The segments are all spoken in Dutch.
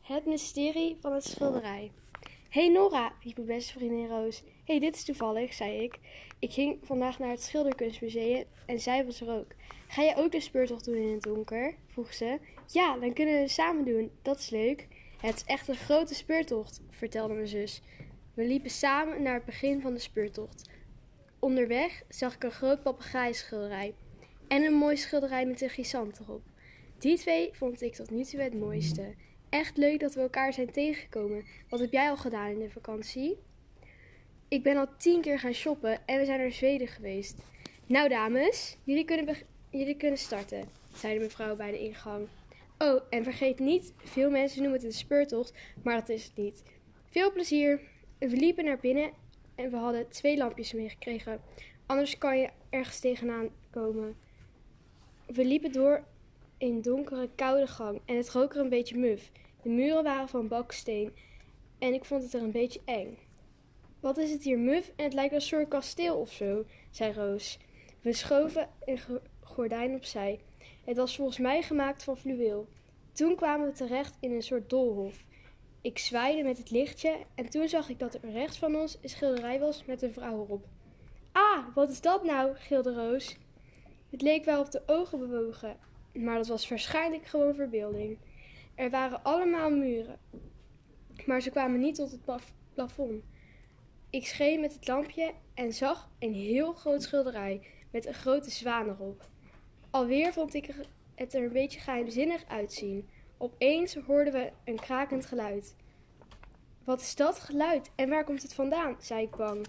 Het mysterie van het schilderij. Hey Nora, riep mijn beste vriendin Roos. Hey, dit is toevallig, zei ik. Ik ging vandaag naar het Schilderkunstmuseum en zij was er ook. Ga jij ook de speurtocht doen in het donker? Vroeg ze. Ja, dan kunnen we het samen doen. Dat is leuk. Het is echt een grote speurtocht, vertelde mijn zus. We liepen samen naar het begin van de speurtocht. Onderweg zag ik een groot papegaaienschilderij en een mooi schilderij met een gisant erop. Die twee vond ik tot nu toe het mooiste. Echt leuk dat we elkaar zijn tegengekomen. Wat heb jij al gedaan in de vakantie? Ik ben al 10 keer gaan shoppen en we zijn naar Zweden geweest. Nou dames, jullie kunnen starten, zei de mevrouw bij de ingang. Oh, en vergeet niet, veel mensen noemen het een speurtocht, maar dat is het niet. Veel plezier. We liepen naar binnen en we hadden 2 lampjes meegekregen. Anders kan je ergens tegenaan komen. We liepen door een donkere, koude gang en het rook er een beetje muf. De muren waren van baksteen en ik vond het er een beetje eng. Wat is het hier muf en het lijkt een soort kasteel of zo, zei Roos. We schoven een gordijn opzij. Het was volgens mij gemaakt van fluweel. Toen kwamen we terecht in een soort doolhof. Ik zwaaide met het lichtje en toen zag ik dat er rechts van ons een schilderij was met een vrouw erop. Ah, wat is dat nou? Gilde Roos. Het leek wel of de ogen bewogen, maar dat was waarschijnlijk gewoon verbeelding. Er waren allemaal muren, maar ze kwamen niet tot het plafond. Ik scheen met het lampje en zag een heel groot schilderij met een grote zwaan erop. Alweer vond ik het er een beetje geheimzinnig uitzien. Opeens hoorden we een krakend geluid. Wat is dat geluid en waar komt het vandaan? Zei ik bang.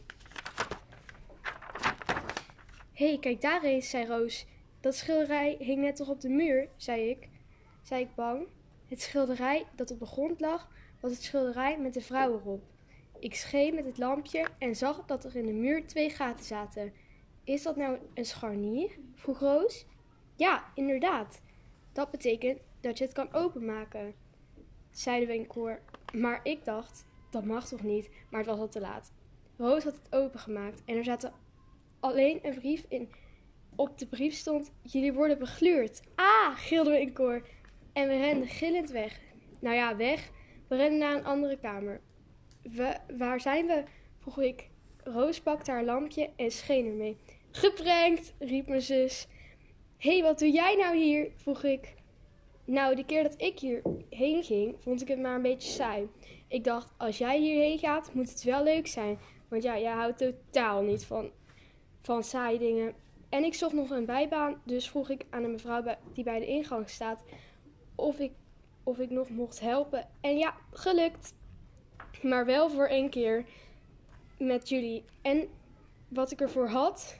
Hé, kijk daar eens, zei Roos. Dat schilderij hing net toch op de muur, zei ik bang. Het schilderij dat op de grond lag, was het schilderij met de vrouw erop. Ik scheen met het lampje en zag dat er in de muur 2 gaten zaten. Is dat nou een scharnier? Vroeg Roos. Ja, inderdaad. Dat betekent dat je het kan openmaken, zeiden we in koor. Maar ik dacht, dat mag toch niet, maar het was al te laat. Roos had het opengemaakt en er zaten alleen een brief in. Op de brief stond, jullie worden begluurd. Ah, gilden we in koor. En we renden gillend weg. Nou ja, weg. We renden naar een andere kamer. Waar zijn we? Vroeg ik. Roos pakte haar lampje en scheen ermee. Geprankt, riep mijn zus. Hé, wat doe jij nou hier? Vroeg ik. Nou, de keer dat ik hierheen ging, vond ik het maar een beetje saai. Ik dacht, als jij hierheen gaat, moet het wel leuk zijn. Want ja, jij houdt totaal niet van saaie dingen. En ik zocht nog een bijbaan, dus vroeg ik aan de mevrouw die bij de ingang staat of ik nog mocht helpen. En ja, gelukt. Maar wel voor 1 keer met jullie. En wat ik ervoor had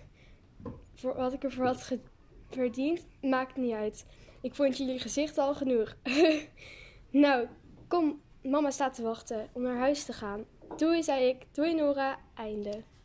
verdiend, maakt niet uit. Ik vond jullie gezicht al genoeg. Nou, kom, mama staat te wachten om naar huis te gaan. Doei, zei ik. Doei Nora, einde.